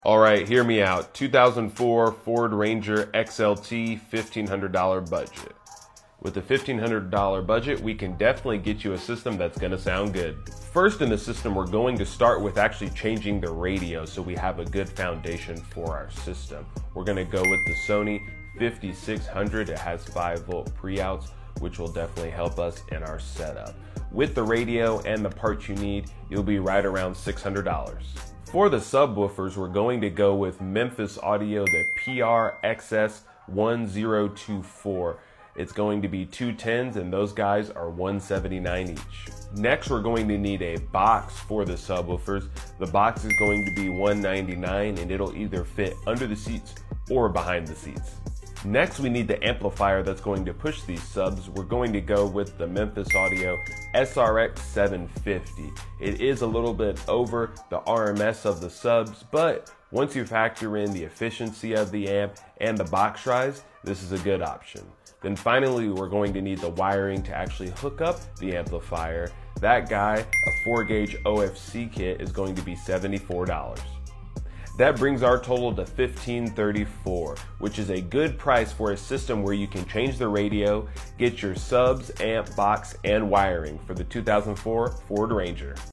All right, hear me out. 2004 Ford Ranger XLT, $1,500 budget. With a $1,500 budget, we can definitely get you a system that's gonna sound good. First in the system, we're going to start with actually changing the radio so we have a good foundation for our system. We're gonna go with the Sony 5600. It has 5-volt pre-outs, which will definitely help us in our setup. With the radio and the parts you need, you'll be right around $600. For the subwoofers, we're going to go with Memphis Audio, the PRXS1024. It's going to be 210s and those guys are $179 each. Next, we're going to need a box for the subwoofers. The box is going to be $199 and it'll either fit under the seats or behind the seats. Next, we need the amplifier that's going to push these subs. We're going to go with the Memphis Audio SRX 750. It is a little bit over the RMS of the subs, but once you factor in the efficiency of the amp and the box rise, this is a good option. Then finally, we're going to need the wiring to actually hook up the amplifier. That guy, a 4-gauge OFC kit, is going to be $74. That brings our total to $1,534, which is a good price for a system where you can change the radio, get your subs, amp, box, and wiring for the 2004 Ford Ranger.